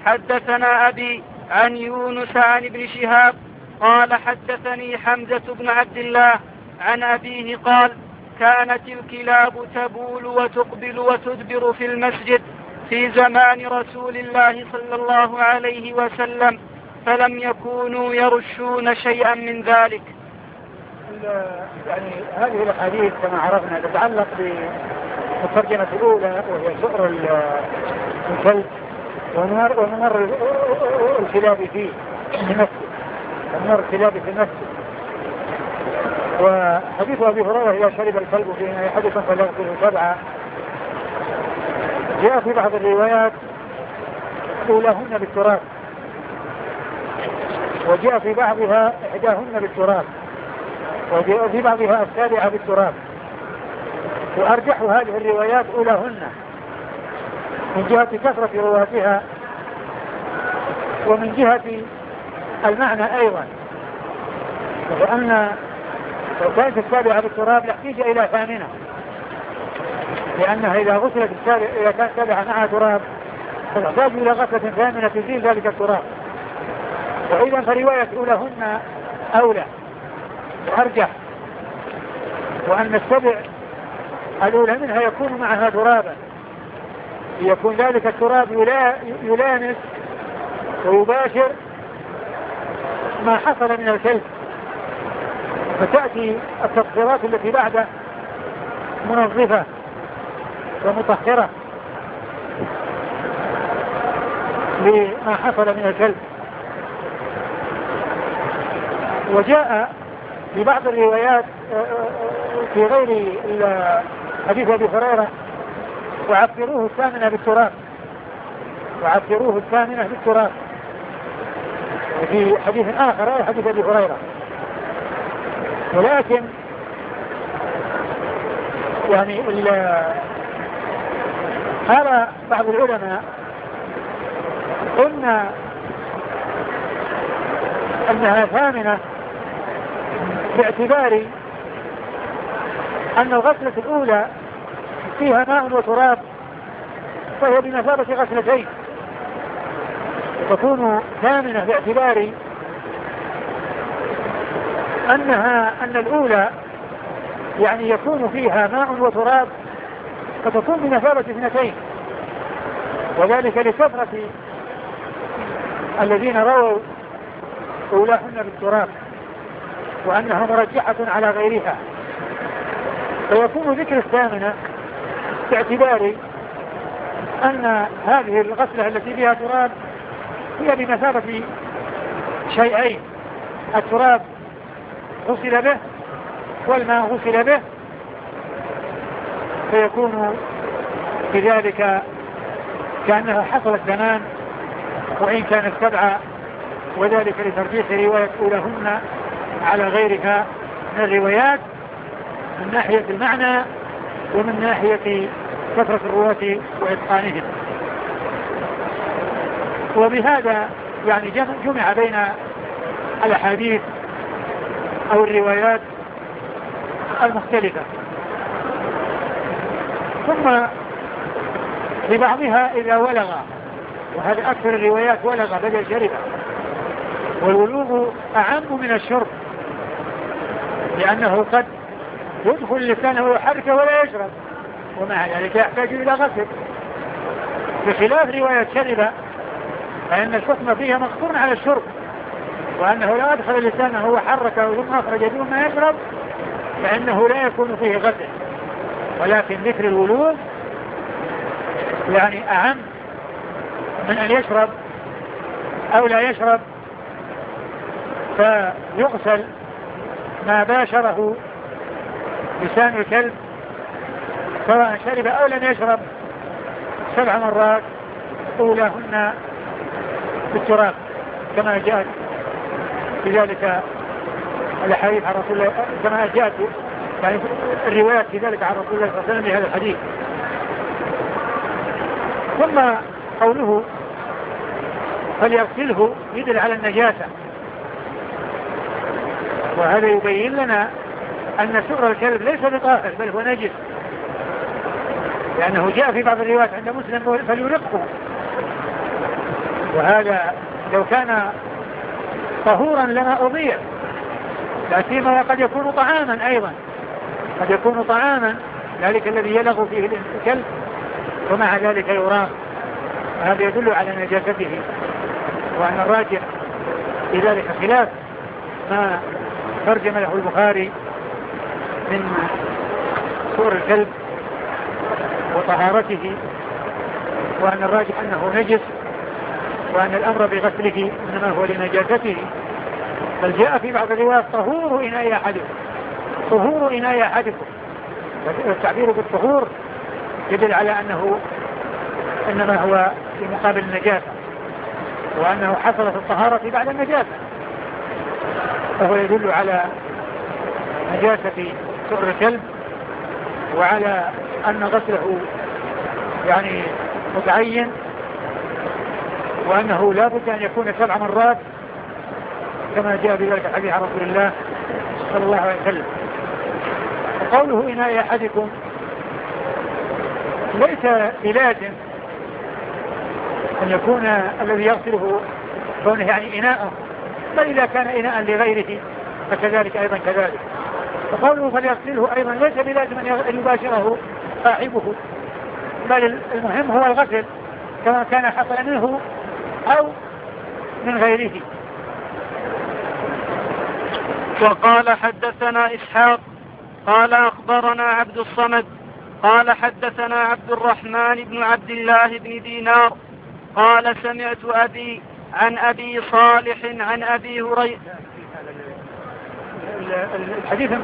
حدثنا أبي عن يونس عن ابن شهاب قال حدثني حمزة بن عبد الله عن أبيه قال كانت الكلاب تبول وتقبل وتدبر في المسجد في زمان رسول الله صلى الله عليه وسلم فلم يكونوا يرشون شيئا من ذلك. يعني هذه الأحاديث كما عرفنا تتعلق بالترجمة الأولى وهي سؤر الكلب وممر الكلاب فيه في المسجد، وممر الكلاب في المسجد. وحديث أبي هريرة إذا شرب الكلب في أحدكم فليغسله 7 جاء في بعض الروايات أولاهن بالتراب، وجاء في بعضها إحداهن بالتراب، وجاء في بعضها 7 بالتراب. وأرجح هذه الروايات أولاهن من جهة كثرة رواتها ومن جهة المعنى أيضا، لأن لو كانت 7 بالتراب لاحتاج إلى 8، لأنها إذا غسلت إذا كانت 7 معها تراب تحتاج إلى غسلة 8 تزيل ذلك التراب. وإذا فرواية أولاهن أولى وأرجح، وأن 7 الأولى منها يكون معها ترابا، يكون ذلك التراب يلامس ويباشر ما حصل من الكلب، فتأتي التطهيرات التي بعده منظفة ومطهرة لما حصل من الكلب. وجاء في بعض الروايات في غير حديث أبي هريرة وعفروه الثامنة بالتراب، وعفروه الثامنة بالتراب، وفي حديث آخر حديث أبي هريرة. ولكن يعني قال بعض العلماء أنها ثامنة باعتبار أن الغسلة الأولى فيها ماء وتراب فهي بمثابة غسلتين، تكون ثامنة باعتبار أن الأولى يعني يكون فيها ماء وتراب فتكون بمثابة 2، وذلك لكثرة الذين رووا أولاهن بالتراب وأنها مرجحة على غيرها، فيكون ذكر الثامنة باعتبار أن هذه الغسلة التي فيها تراب هي بمثابة شيئين، التراب غسل به والماء غسل به، فيكون بذلك كأنها حصلت زمان وإن كانت 7، وذلك لترجيح رواية أولاهن على غيرها من الروايات من ناحية المعنى ومن ناحية كثرة الرواة وإتقانهم. وبهذا يعني جمع بين الأحاديث أو الروايات المختلفة. ثم لبعضها إذا ولغ، وهذا أكثر الروايات ولغ بدل شرب، والولوغ أعم من الشرب لأنه قد يدخل لسانه ويحركه ولا يشرب، ومع ذلك يحتاج إلى غسل، بخلاف رواية شرب فإن الحكم فيها مقصور على الشرب، وأنه لا أدخل لسانه وحركه ثم أخرج دون ما يشرب فإنه لا يكون فيه غسل. ولكن ذكر الولوغ يعني أهم من أن يشرب أو لا يشرب، فيغسل ما باشره لسان الكلب سواء شرب أو لم يشرب 7 مرات أولاهن بالتراب كما جاءت في ذلك الحديث عن رسول الله، كما جاءت يعني الروايات في ذلك عن رسول الله صلى الله عليه وسلم بهذا الحديث. ثم قوله فليغسله يدل على النجاسة، وهذا يبين لنا أن سؤر الكلب ليس بطاهر بل هو نجس، لأنه جاء في بعض الروايات عند مسلم فليرقه، وهذا لو كان طهورا لما أضيع، لا سيما وقد يكون طعاما أيضا، قد يكون طعاما ذلك الذي يلغ فيه الكلب ومع ذلك يرام، هذا يدل على نجاسته، وأن الراجح في ذلك خلاف ما ترجم له البخاري من صور الكلب وطهارته، وأن الراجح أنه نجس، وأن الأمر بغسله إنما هو لنجاسته. بل جاء في بعض الروايات طهور إناء أحدكم، طهور إناء أحدكم، والتعبير بالطهور يدل على أنه إنما هو في مقابل النجاسة، وأنه حصلت الطهارة بعد النجاسة، فهو يدل على نجاسة سؤر الكلب، وعلى أن غسله يعني متعين، وأنه لا بد أن يكون 7 مرات كما جاء بذلك الحديث عن رسول الله صلى الله عليه وسلم. وقوله إناء أحدكم ليس بلازم أن يكون الذي يغسله كونه يعني إناءه، بل إذا كان إناء لغيره فكذلك أيضا كذلك. وقوله فليغسله أيضا ليس بلازم أن يباشره صاحبه، بل المهم هو الغسل كما كان حصل منه أو من غيره. وقال حدثنا إسحاق قال أخبرنا عبد الصمد قال حدثنا عبد الرحمن بن عبد الله بن دينار قال سمعت أبي عن أبي صالح عن أبي هريرة. الحديث